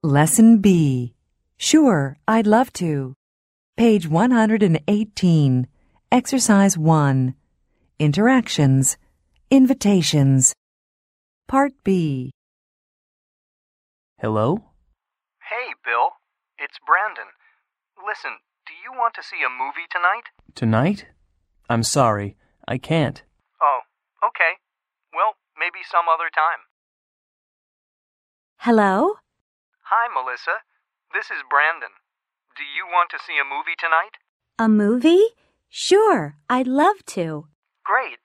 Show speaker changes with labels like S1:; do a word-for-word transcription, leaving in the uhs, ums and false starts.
S1: Lesson B. Sure, I'd love to. Page one hundred eighteen. Exercise one. Interactions. Invitations. Part B.
S2: Hello?
S3: Hey, Bill. It's Brandon. Listen, do you want to see a movie tonight?
S2: Tonight? I'm sorry, I can't.
S3: Oh, okay. Well, maybe some other time.
S4: Hello?
S3: Hi, Melissa. This is Brandon. Do you want to see a movie tonight?
S4: A movie? Sure, I'd love to.
S3: Great.